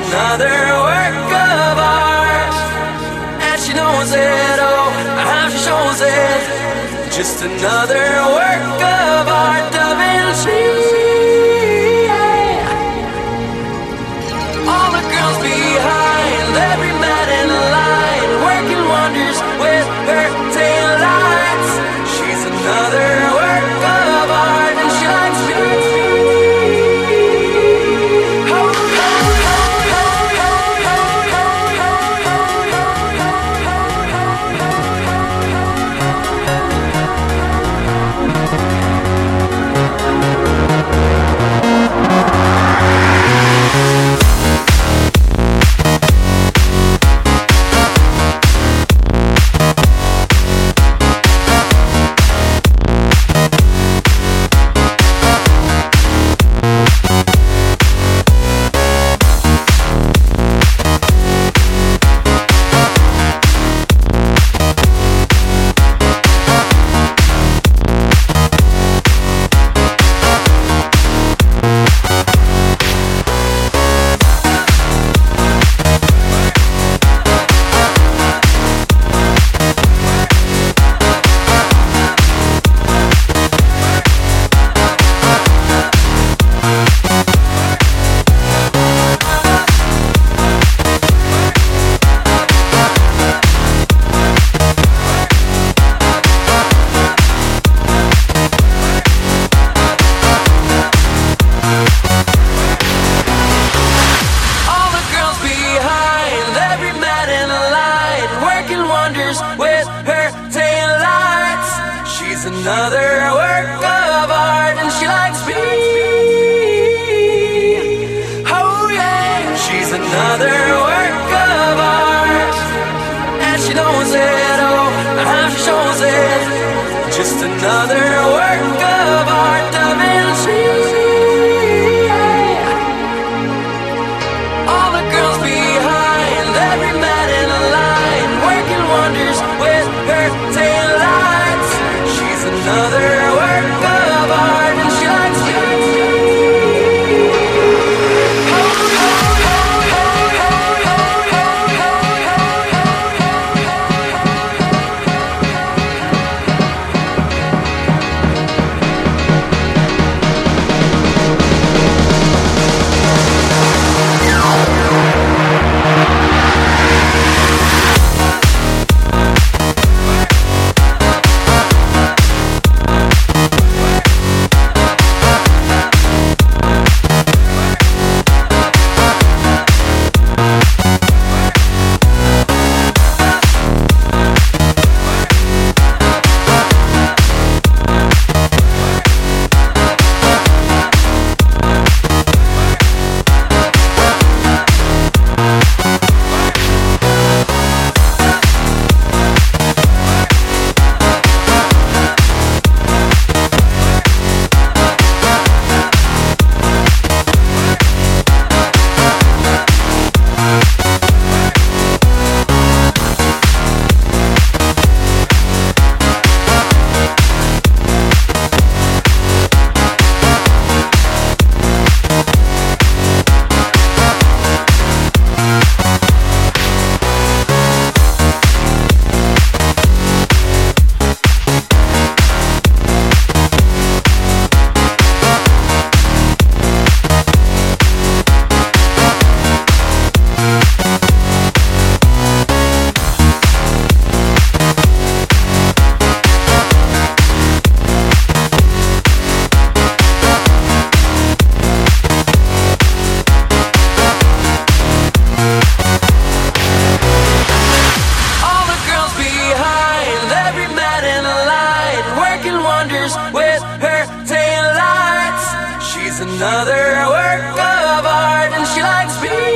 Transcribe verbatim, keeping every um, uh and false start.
another work of art, and she knows it, oh, how she shows it. Just another work of art, Da Vinci. All the girls behind every man in line, working wonders with her taillights. She's another work of art, and she likes me. With her taillights, she's another work of art, and she likes me. Oh yeah, she's another work of art, and she knows it, oh, how she shows it. Just another work of art, Da Vinci. All the girls behind every man in a line, working wonders with her taillights. She's another work of art, and she likes me. With her taillights, she's another work of art, and she likes me.